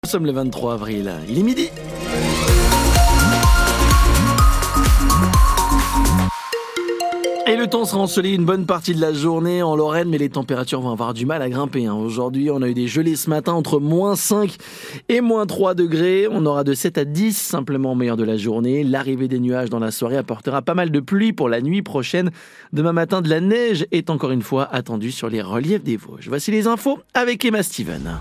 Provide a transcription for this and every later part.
Nous sommes le 23 avril, il est midi. Et le temps sera ensoleillé une bonne partie de la journée en Lorraine, mais les températures vont avoir du mal à grimper. Aujourd'hui, on a eu des gelées ce matin entre moins 5 et moins 3 degrés. On aura de 7 à 10 simplement au meilleur de la journée. L'arrivée des nuages dans la soirée apportera pas mal de pluie pour la nuit prochaine. Demain matin, de la neige est encore une fois attendue sur les reliefs des Vosges. Voici les infos avec Emma Steven.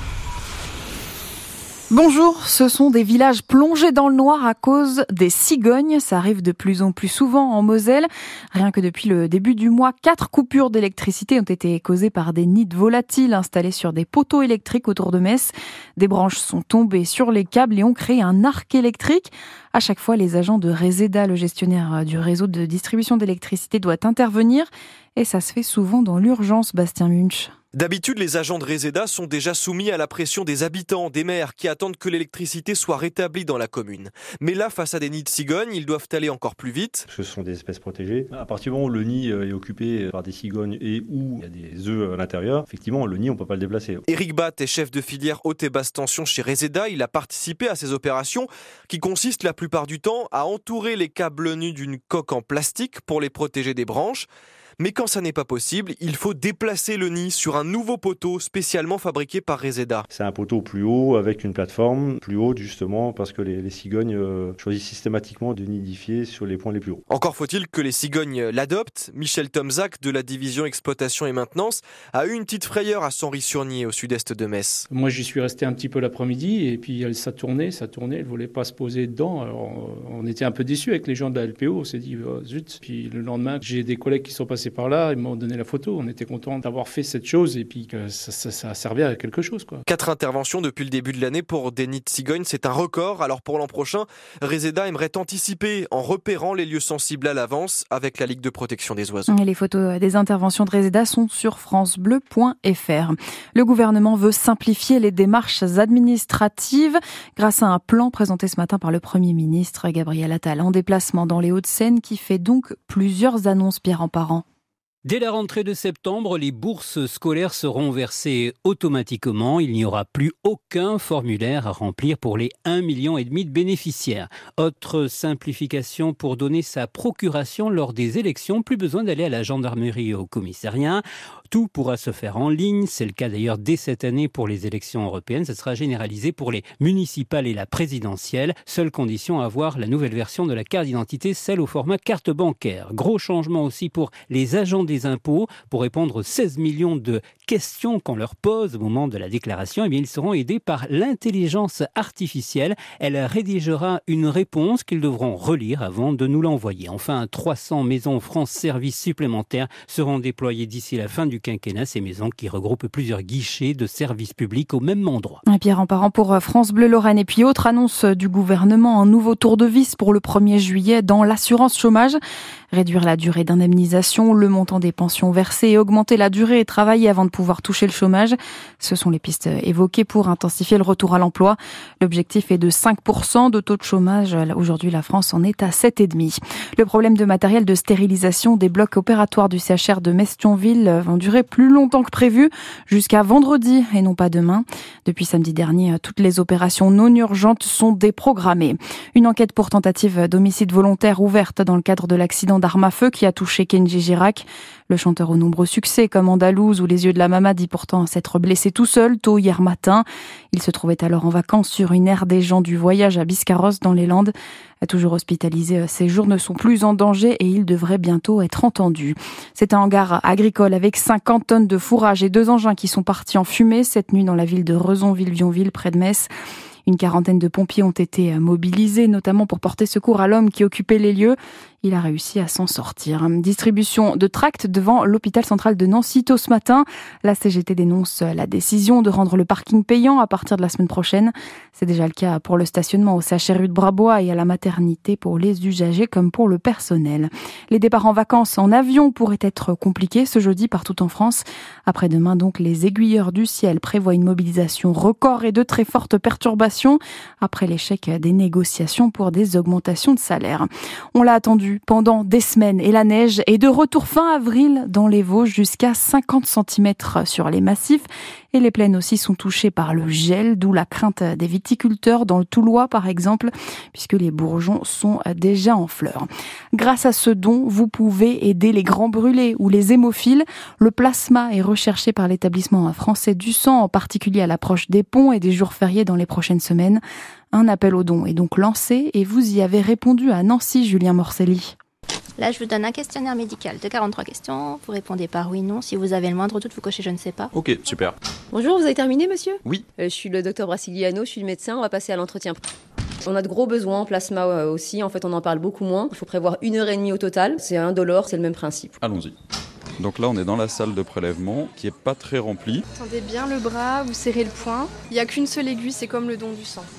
Bonjour, ce sont des villages plongés dans le noir à cause des cigognes. Ça arrive de plus en plus souvent en Moselle. Rien que depuis le début du mois, 4 coupures d'électricité ont été causées par des nids volatiles installés sur des poteaux électriques autour de Metz. Des branches sont tombées sur les câbles et ont créé un arc électrique. À chaque fois, les agents de Reseda, le gestionnaire du réseau de distribution d'électricité, doivent intervenir. Et ça se fait souvent dans l'urgence, Bastien Munch. D'habitude, les agents de Reseda sont déjà soumis à la pression des habitants, des maires, qui attendent que l'électricité soit rétablie dans la commune. Mais là, face à des nids de cigognes, ils doivent aller encore plus vite. Ce sont des espèces protégées. À partir du moment où le nid est occupé par des cigognes et où il y a des œufs à l'intérieur, effectivement, le nid, on ne peut pas le déplacer. Éric Batt est chef de filière haute et basse tension chez Reseda. Il a participé à ces opérations qui consistent la plupart du temps à entourer les câbles nus d'une coque en plastique pour les protéger des branches. Mais quand ça n'est pas possible, il faut déplacer le nid sur un nouveau poteau spécialement fabriqué par Reseda. C'est un poteau plus haut avec une plateforme plus haute justement parce que les cigognes choisissent systématiquement de nidifier sur les points les plus hauts. Encore faut-il que les cigognes l'adoptent. Michel Tomzac de la division exploitation et maintenance a eu une petite frayeur à Senry-sur-Nied au sud-est de Metz. Moi j'y suis resté un petit peu l'après-midi et puis ça tournait, elle ne voulait pas se poser dedans. Alors, on était un peu déçus avec les gens de la LPO, on s'est dit zut. Puis le lendemain, j'ai des collègues qui sont passés par là, ils m'ont donné la photo. On était contents d'avoir fait cette chose et puis que ça servait à quelque chose, quoi. 4 interventions depuis le début de l'année pour des nids de cigognes, c'est un record. Alors pour l'an prochain, Reseda aimerait anticiper en repérant les lieux sensibles à l'avance avec la Ligue de protection des oiseaux. Et les photos des interventions de Reseda sont sur francebleu.fr. Le gouvernement veut simplifier les démarches administratives grâce à un plan présenté ce matin par le Premier ministre Gabriel Attal en déplacement dans les Hauts-de-Seine qui fait donc plusieurs annonces, Pierre Emparent. Dès la rentrée de septembre, les bourses scolaires seront versées automatiquement. Il n'y aura plus aucun formulaire à remplir pour les 1,5 million de bénéficiaires. Autre simplification pour donner sa procuration lors des élections. Plus besoin d'aller à la gendarmerie ou au commissariat. Tout pourra se faire en ligne. C'est le cas d'ailleurs dès cette année pour les élections européennes. Ça sera généralisé pour les municipales et la présidentielle. Seule condition, avoir la nouvelle version de la carte d'identité, celle au format carte bancaire. Gros changement aussi pour les agents des impôts. Pour répondre aux 16 millions de questions qu'on leur pose au moment de la déclaration, eh bien, ils seront aidés par l'intelligence artificielle. Elle rédigera une réponse qu'ils devront relire avant de nous l'envoyer. Enfin, 300 maisons France Service supplémentaires seront déployées d'ici la fin du quinquennat. Ces maisons qui regroupent plusieurs guichets de services publics au même endroit. Pierre Emparent pour France Bleu Lorraine. Et puis autre annonce du gouvernement, un nouveau tour de vis pour le 1er juillet dans l'assurance chômage. Réduire la durée d'indemnisation, le montant des pensions versées et augmenter la durée et travailler avant de pouvoir toucher le chômage. Ce sont les pistes évoquées pour intensifier le retour à l'emploi. L'objectif est de 5% de taux de chômage. Aujourd'hui, la France en est à 7,5%. Le problème de matériel de stérilisation des blocs opératoires du CHR de Metz-Thionville vont durer plus longtemps que prévu, jusqu'à vendredi et non pas demain. Depuis samedi dernier, toutes les opérations non urgentes sont déprogrammées. Une enquête pour tentative d'homicide volontaire ouverte dans le cadre de l'accident d'arme à feu qui a touché Kenji Girac. Le chanteur aux nombreux succès comme Andalouse ou Les yeux de la Mama dit pourtant s'être blessé tout seul tôt hier matin. Il se trouvait alors en vacances sur une aire des gens du voyage à Biscarrosse dans les Landes. Toujours hospitalisé, ses jours ne sont plus en danger et il devrait bientôt être entendu. C'est un hangar agricole avec 50 tonnes de fourrage et 2 engins qui sont partis en fumée cette nuit dans la ville de Rezonville-Vionville près de Metz. Une quarantaine de pompiers ont été mobilisés, notamment pour porter secours à l'homme qui occupait les lieux. Il a réussi à s'en sortir. Distribution de tracts devant l'hôpital central de Nancy tôt ce matin. La CGT dénonce la décision de rendre le parking payant à partir de la semaine prochaine. C'est déjà le cas pour le stationnement au CHRU de Brabois et à la maternité pour les usagers comme pour le personnel. Les départs en vacances en avion pourraient être compliqués ce jeudi partout en France. Après-demain donc, les aiguilleurs du ciel prévoient une mobilisation record et de très fortes perturbations l'augmentation après l'échec des négociations pour des augmentations de salaire. On l'a attendu pendant des semaines et la neige est de retour fin avril dans les Vosges jusqu'à 50 cm sur les massifs et les plaines aussi sont touchées par le gel, d'où la crainte des viticulteurs dans le Toulois par exemple, puisque les bourgeons sont déjà en fleurs. Grâce à ce don, vous pouvez aider les grands brûlés ou les hémophiles. Le plasma est recherché par l'établissement français du sang, en particulier à l'approche des ponts et des jours fériés dans les prochaines semaines. Un appel aux dons est donc lancé et vous y avez répondu à Nancy, Julien Morcelli. Là, je vous donne un questionnaire médical de 43 questions. Vous répondez par oui, non. Si vous avez le moindre doute, vous cochez je ne sais pas. Ok, super. Bonjour, vous avez terminé, monsieur ? Oui. Je suis le docteur Brasiliano, je suis le médecin, on va passer à l'entretien. On a de gros besoins en plasma aussi, en fait on en parle beaucoup moins. Il faut prévoir 1h30 au total, c'est indolore, c'est le même principe. Allons-y. Donc là, on est dans la salle de prélèvement qui est pas très remplie. Tendez bien le bras, vous serrez le poing. Il n'y a qu'une seule aiguille, c'est comme le don du sang.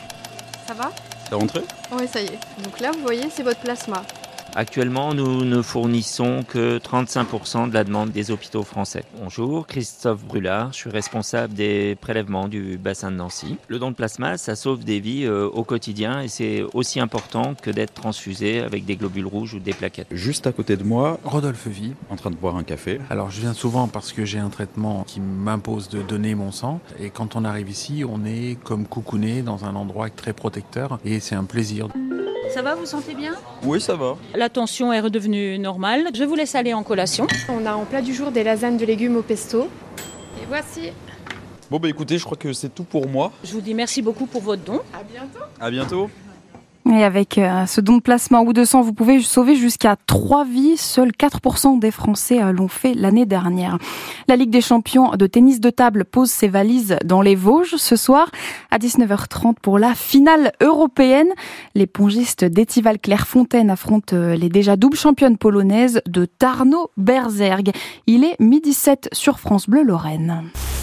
Ça va ? C'est rentré ? Oui, ça y est. Donc là, vous voyez, c'est votre plasma. Actuellement, nous ne fournissons que 35% de la demande des hôpitaux français. Bonjour, Christophe Brulard, je suis responsable des prélèvements du bassin de Nancy. Le don de plasma, ça sauve des vies au quotidien et c'est aussi important que d'être transfusé avec des globules rouges ou des plaquettes. Juste à côté de moi, Rodolphe Vie. en train de boire un café. Alors je viens souvent parce que j'ai un traitement qui m'impose de donner mon sang et quand on arrive ici, on est comme coucouné dans un endroit très protecteur et c'est un plaisir. Ça va, vous sentez bien ? Oui, ça va. La tension est redevenue normale. Je vous laisse aller en collation. On a en plat du jour des lasagnes de légumes au pesto. Et voici. Bon bah écoutez, je crois que c'est tout pour moi. Je vous dis merci beaucoup pour votre don. À bientôt. À bientôt. Et avec ce don de plasma ou de sang, vous pouvez sauver jusqu'à 3 vies. Seuls 4% des Français l'ont fait l'année dernière. La Ligue des champions de tennis de table pose ses valises dans les Vosges ce soir à 19h30 pour la finale européenne. Les pongistes d'Étival Clairefontaine affrontent les déjà doubles championnes polonaises de Tarnów-Bergerac. Il est 12h07 sur France Bleu Lorraine.